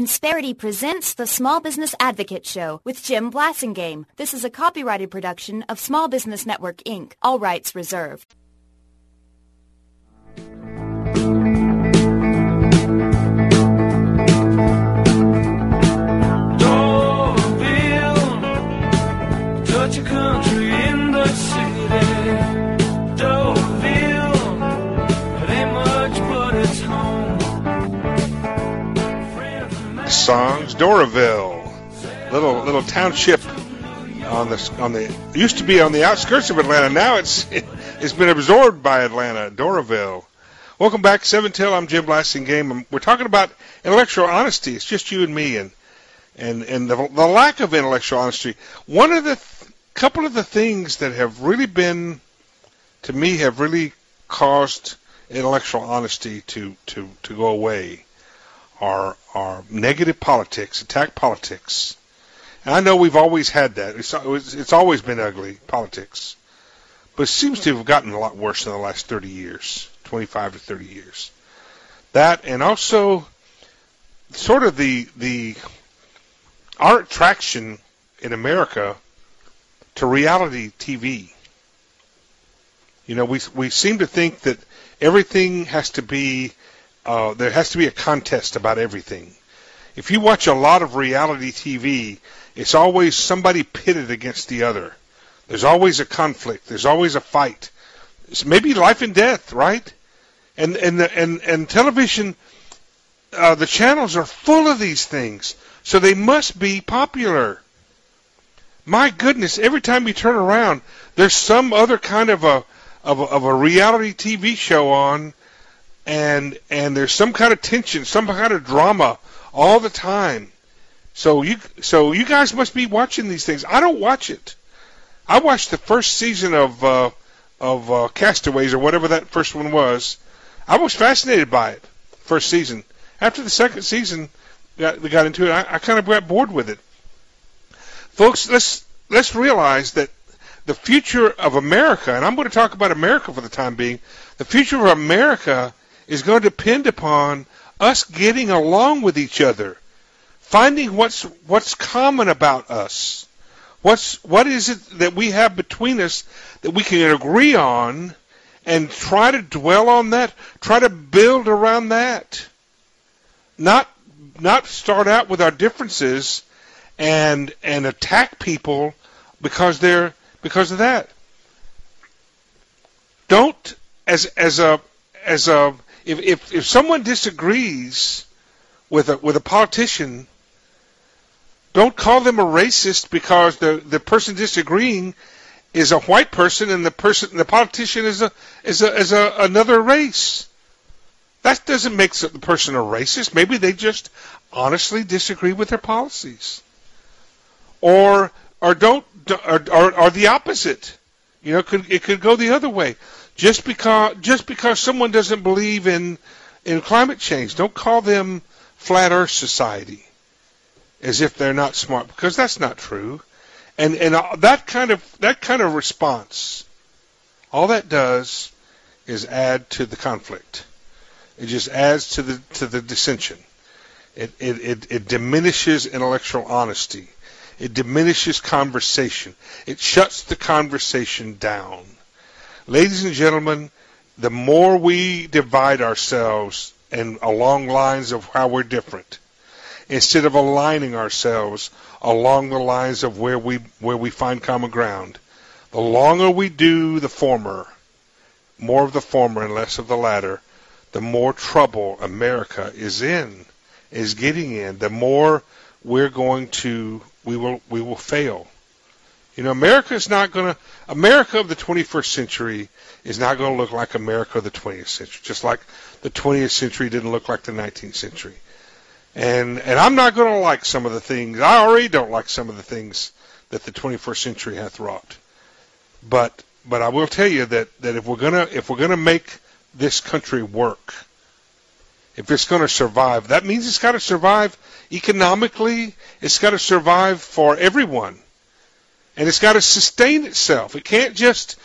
Insperity presents the Small Business Advocate Show with Jim Blasingame. This is a copyrighted production of Small Business Network, Inc. All rights reserved. Touch a country in the city. Doraville, it ain't much, but it's home. Songs, Doraville, little township on the used to be on the outskirts of Atlanta. Now it's been absorbed by Atlanta. Doraville. Welcome back, 7 Till. I'm Jim Blasingame. We're talking about intellectual honesty. It's just you and me, and the lack of intellectual honesty. One of the couple of the things that have really been, to me, have really caused intellectual honesty to go away are negative politics, attack politics. And I know we've always had that. It's always been ugly, politics. But it seems to have gotten a lot worse in the last 30 years, 25 to 30 years. That, and also sort of our attraction in America to reality TV. You know, we seem to think that everything has to be, there has to be a contest about everything. If you watch a lot of reality TV, it's always somebody pitted against the other. There's always a conflict. There's always a fight. It's maybe life and death, right? And television, the channels are full of these things, so they must be popular. My goodness, every time you turn around, there's some other kind of a reality TV show on, and there's some kind of tension, some kind of drama all the time. So you guys must be watching these things. I don't watch it. I watched the first season of Castaways, or whatever that first one was. I was fascinated by it, first season. After the second season, we got into it, I kind of got bored with it. Folks, let's realize that the future of America, and I'm going to talk about America for the time being, the future of America is going to depend upon us getting along with each other, finding what's common about us. What is it that we have between us that we can agree on, and try to dwell on that, try to build around that. Not start out with our differences and attack people because of that. Don't if someone disagrees with a politician, don't call them a racist because the person disagreeing is a white person and the politician is another race. That doesn't make the person a racist. Maybe they just honestly disagree with their policies. Or the opposite. You know, it could go the other way. Just because someone doesn't believe in climate change, don't call them Flat Earth Society as if they're not smart, because that's not true. And that kind of response, all that does is add to the conflict. It just adds to the dissension. It diminishes intellectual honesty. It diminishes conversation. It shuts the conversation down. Ladies and gentlemen, the more we divide ourselves and along lines of how we're different, instead of aligning ourselves along the lines of where we find common ground, the longer we do the former, more of the former and less of the latter, the more trouble America is getting in, the more we will fail. You know, America of the 21st century is not going to look like America of the 20th century, just like the 20th century didn't look like the 19th century. And I'm not going to like some of the things. I already don't like some of the things that the 21st century hath wrought. But I will tell you that if we're gonna make this country work, if it's going to survive, that means it's got to survive economically. It's got to survive for everyone, and it's got to sustain itself. It can't just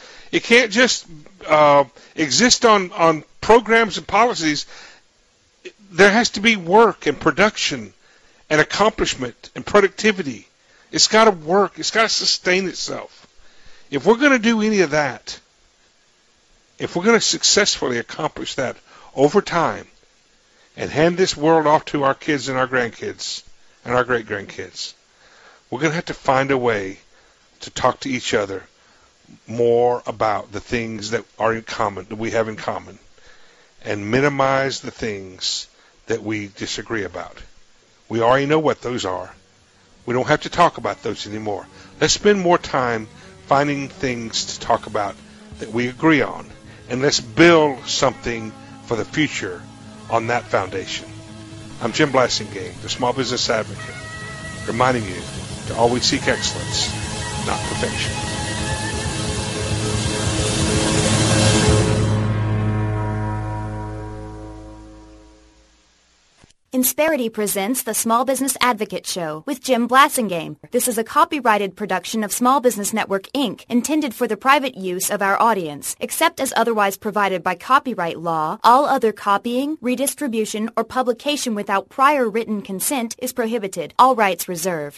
exist on programs and policies. There has to be work and production and accomplishment and productivity. It's got to work. It's got to sustain itself. If we're going to do any of that, if we're going to successfully accomplish that over time and hand this world off to our kids and our grandkids and our great-grandkids, we're going to have to find a way to talk to each other more about the things that are in common, that we have in common, and minimize the things that we disagree about. We already know what those are. We don't have to talk about those anymore. Let's spend more time finding things to talk about that we agree on, and let's build something for the future on that foundation. I'm Jim Blasingame, the Small Business Advocate, reminding you to always seek excellence, not perfection. Insperity presents the Small Business Advocate Show with Jim Blasingame. This is a copyrighted production of Small Business Network, Inc., intended for the private use of our audience. Except as otherwise provided by copyright law, all other copying, redistribution, or publication without prior written consent is prohibited. All rights reserved.